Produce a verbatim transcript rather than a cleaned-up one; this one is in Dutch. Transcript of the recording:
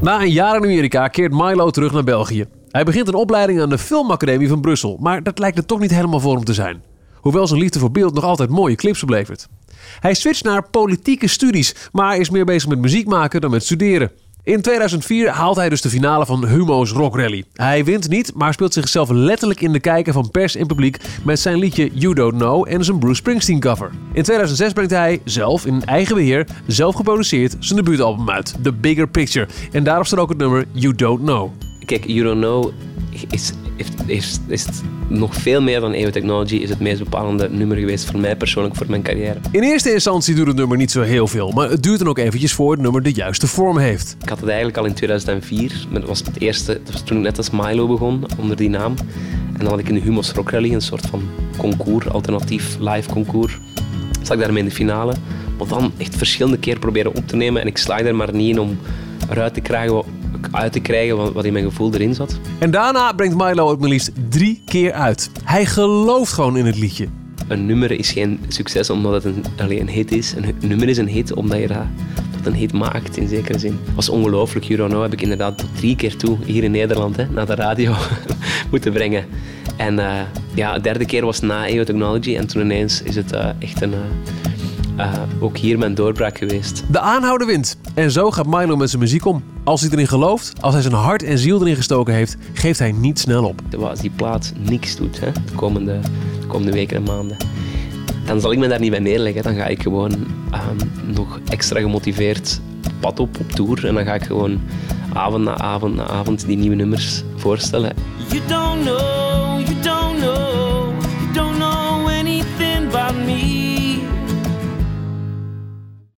Na een jaar in Amerika keert Milo terug naar België. Hij begint een opleiding aan de Filmacademie van Brussel, maar dat lijkt er toch niet helemaal voor hem te zijn. Hoewel zijn liefde voor beeld nog altijd mooie clips oplevert. Hij switcht naar politieke studies, maar is meer bezig met muziek maken dan met studeren. In tweeduizend vier haalt hij dus de finale van Humo's Rock Rally. Hij wint niet, maar speelt zichzelf letterlijk in de kijker van pers en publiek met zijn liedje You Don't Know en zijn Bruce Springsteen cover. In tweeduizend zes brengt hij zelf in eigen beheer, zelf geproduceerd, zijn debuutalbum uit, The Bigger Picture. En daarop staat ook het nummer You Don't Know. Kijk, You Don't Know is, heeft, is, is nog veel meer dan E O Technology, is het meest bepalende nummer geweest voor mij persoonlijk, voor mijn carrière. In eerste instantie doet het nummer niet zo heel veel, maar het duurt dan ook eventjes voor het nummer de juiste vorm heeft. Ik had het eigenlijk al in tweeduizend vier, dat was het eerste, dat was toen ik net als Milo begon, onder die naam. En dan had ik in de Humo's Rock Rally, een soort van concours, alternatief live concours. Zat ik daarmee in de finale, maar dan echt verschillende keer proberen op te nemen en ik slaag er maar niet in om eruit te krijgen wat, uit te krijgen wat, wat in mijn gevoel erin zat. En daarna brengt Milo het maar liefst drie keer uit. Hij gelooft gewoon in het liedje. Een nummer is geen succes omdat het een, allez, een hit is. Een nummer is een hit omdat je dat tot een hit maakt, in zekere zin. Dat was ongelooflijk. You Don't Know heb ik inderdaad tot drie keer toe, hier in Nederland, hè, naar de radio moeten brengen. En uh, ja, de derde keer was na E O Technology en toen ineens is het uh, echt een... Uh, Uh, ook hier mijn doorbraak geweest. De aanhouder wint. En zo gaat Milo met zijn muziek om. Als hij erin gelooft, als hij zijn hart en ziel erin gestoken heeft, geeft hij niet snel op. Als die plaat niks doet, hè, de, komende, de komende weken en maanden, dan zal ik me daar niet bij neerleggen. Dan ga ik gewoon um, nog extra gemotiveerd pad op op tour. En dan ga ik gewoon avond na avond na avond die nieuwe nummers voorstellen. You don't know, you don't know.